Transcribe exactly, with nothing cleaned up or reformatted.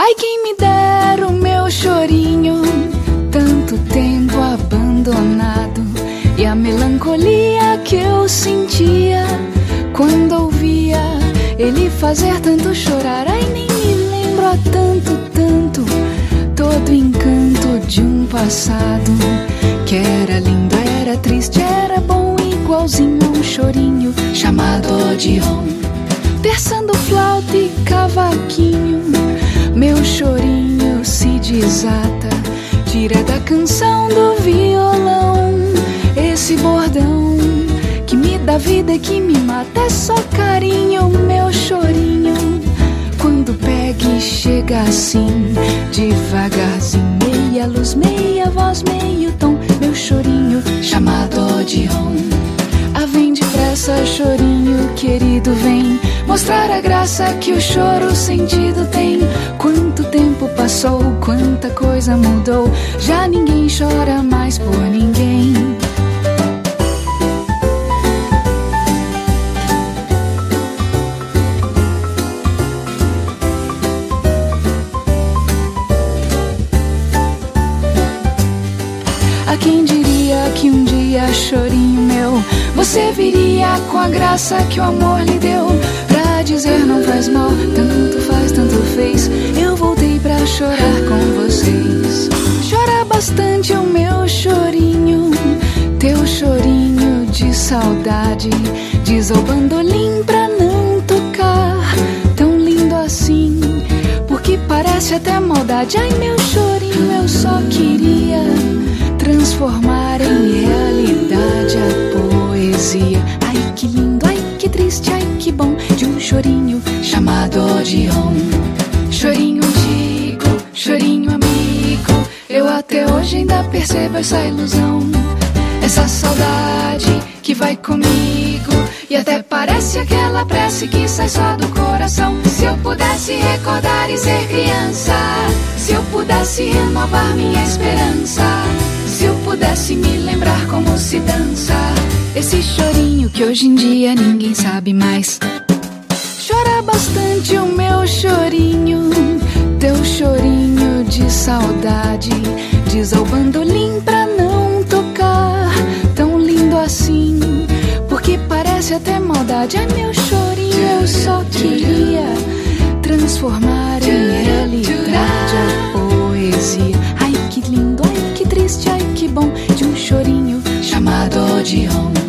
Ai, quem me dera o meu chorinho, tanto tempo abandonado, e a melancolia que eu sentia quando ouvia ele fazer tanto chorar. Ai, nem me lembro há tanto, tanto, todo encanto de um passado que era lindo, era triste, era bom, igualzinho a um chorinho chamado Odeon. Terçando flauta e cavaquinho, meu chorinho se desata, tira da canção do violão esse bordão que me dá vida e que me mata. É só carinho, meu chorinho, quando pega e chega assim, devagarzinho, meia luz, meia voz, meio tom, meu chorinho chamado Odeon. Ah, vem depressa, chorinho querido, vem mostrar a graça que o choro sentido tem. Quanto tempo passou, quanta coisa mudou, já ninguém chora mais por ninguém. A quem diria que um dia, chorinho meu, você viria com a graça que o amor lhe deu, pra dizer não faz mal, tanto faz, tanto fez, eu voltei pra chorar com vocês. Chora bastante o meu chorinho, teu chorinho de saudade, diz ao bandolim pra não tocar, tão lindo assim, porque parece até maldade. Ai, meu chorinho, eu só queria transformar em realidade a poesia. Ai, que lindo, ai, que triste, ai, que bom, de um chorinho chamado Odeon. Chorinho antigo, chorinho amigo, eu até hoje ainda percebo essa ilusão, essa saudade que vai comigo, e até parece aquela prece que sai só do coração. Se eu pudesse recordar e ser criança, se eu pudesse renovar minha esperança, se eu pudesse me lembrar como se dança esse chorinho que hoje em dia ninguém sabe mais. Chora bastante o meu chorinho, teu chorinho de saudade, diz ao bandolim pra não tocar, tão lindo assim, porque parece até maldade. Ai, meu chorinho, eu só queria transformar em realidade a poesia. Ai, que lindo, ai, que triste, ai, que bom, de um chorinho chamado Odeon.